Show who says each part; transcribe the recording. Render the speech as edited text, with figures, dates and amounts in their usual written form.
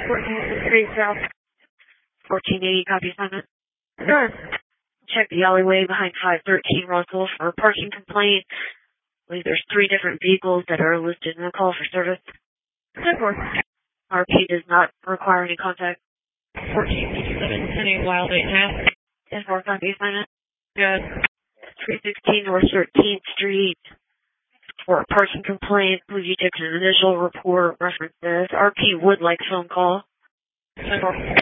Speaker 1: Street South. 1480, copy assignment. Sure. Check the alleyway behind 513 Russell for a parking complaint. I believe there's 3 different vehicles that are listed in the call for service. 10-4. RP does not require any contact. 1457, Wild 8.5. 10-4, copy assignment. Good. 316 North 13th Street for a parking complaint. I believe you took an initial report reference this. RP would like phone call. 10-4.